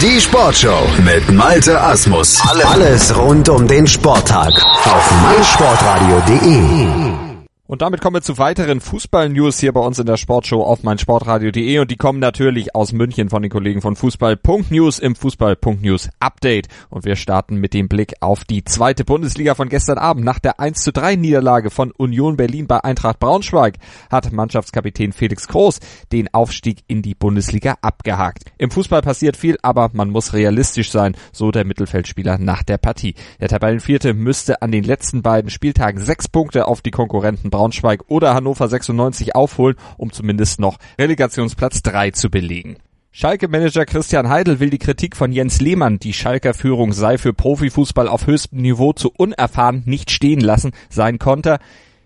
Die Sportshow mit Malte Asmus. Alles rund um den Sporttag auf meinsportradio.de. Und damit kommen wir zu weiteren Fußball-News hier bei uns in der Sportshow auf meinsportradio.de und die kommen natürlich aus München von den Kollegen von Fußball.News im Fußball.News Update. Und wir starten mit dem Blick auf die zweite Bundesliga von gestern Abend. Nach der 1:3 Niederlage von Union Berlin bei Eintracht Braunschweig hat Mannschaftskapitän Felix Groß den Aufstieg in die Bundesliga abgehakt. Im Fußball passiert viel, aber man muss realistisch sein, so der Mittelfeldspieler nach der Partie. Der Tabellenvierte müsste an den letzten beiden Spieltagen 6 Punkte auf die Konkurrenten Braunschweig oder Hannover 96 aufholen, um zumindest noch Relegationsplatz 3 zu belegen. Schalke-Manager Christian Heidel will die Kritik von Jens Lehmann, die Schalker Führung sei für Profifußball auf höchstem Niveau zu unerfahren, nicht stehen lassen. Sein Konter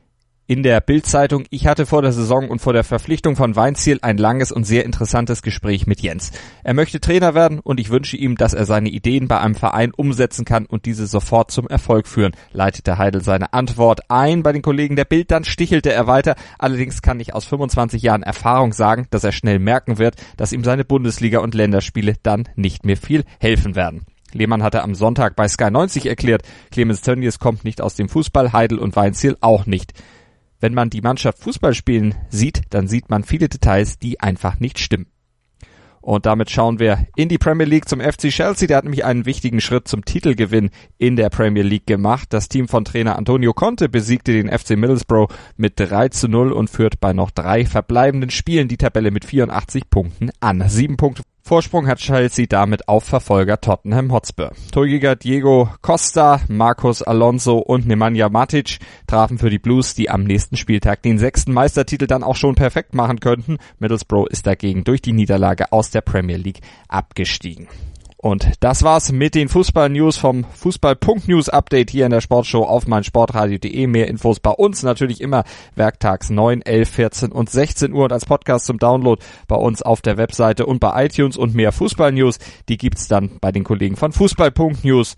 in der Bild-Zeitung: Ich hatte vor der Saison und vor der Verpflichtung von Weinzierl ein langes und sehr interessantes Gespräch mit Jens. Er möchte Trainer werden und ich wünsche ihm, dass er seine Ideen bei einem Verein umsetzen kann und diese sofort zum Erfolg führen, leitete Heidel seine Antwort ein bei den Kollegen der Bild. Dann stichelte er weiter: Allerdings kann ich aus 25 Jahren Erfahrung sagen, dass er schnell merken wird, dass ihm seine Bundesliga- und Länderspiele dann nicht mehr viel helfen werden. Lehmann hatte am Sonntag bei Sky 90 erklärt, Clemens Tönnies kommt nicht aus dem Fußball, Heidel und Weinzierl auch nicht. Wenn man die Mannschaft Fußball spielen sieht, dann sieht man viele Details, die einfach nicht stimmen. Und damit schauen wir in die Premier League zum FC Chelsea. Der hat nämlich einen wichtigen Schritt zum Titelgewinn in der Premier League gemacht. Das Team von Trainer Antonio Conte besiegte den FC Middlesbrough mit 3:0 und führt bei noch 3 verbleibenden Spielen die Tabelle mit 84 Punkten an. 7 Punkte Vorsprung hat Chelsea damit auf Verfolger Tottenham Hotspur. Torjäger Diego Costa, Marcos Alonso und Nemanja Matic trafen für die Blues, die am nächsten Spieltag den 6. Meistertitel dann auch schon perfekt machen könnten. Middlesbrough ist dagegen durch die Niederlage aus der Premier League abgestiegen. Und das war's mit den Fußball-News vom Fußball.News Update hier in der Sportshow auf meinsportradio.de. Mehr Infos bei uns natürlich immer werktags 9, 11, 14 und 16 Uhr und als Podcast zum Download bei uns auf der Webseite und bei iTunes. Und mehr Fußball-News, die gibt's dann bei den Kollegen von Fußball.News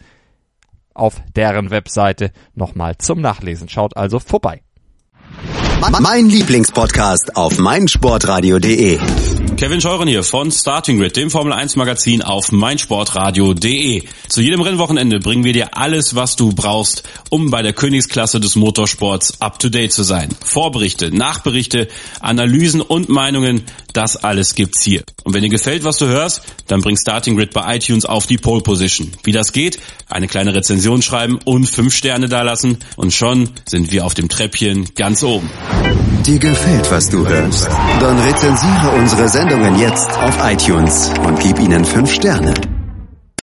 auf deren Webseite nochmal zum Nachlesen. Schaut also vorbei. Mein Lieblingspodcast auf meinsportradio.de. Kevin Scheuren hier von Starting Grid, dem Formel 1 Magazin auf meinsportradio.de. Zu jedem Rennwochenende bringen wir dir alles, was du brauchst, um bei der Königsklasse des Motorsports up to date zu sein. Vorberichte, Nachberichte, Analysen und Meinungen, das alles gibt's hier. Und wenn dir gefällt, was du hörst, dann bring Starting Grid bei iTunes auf die Pole Position. Wie das geht? Eine kleine Rezension schreiben und 5 Sterne dalassen und schon sind wir auf dem Treppchen ganz oben. Dir gefällt, was du hörst? Dann rezensiere unsere Sendungen jetzt auf iTunes und gib ihnen 5 Sterne.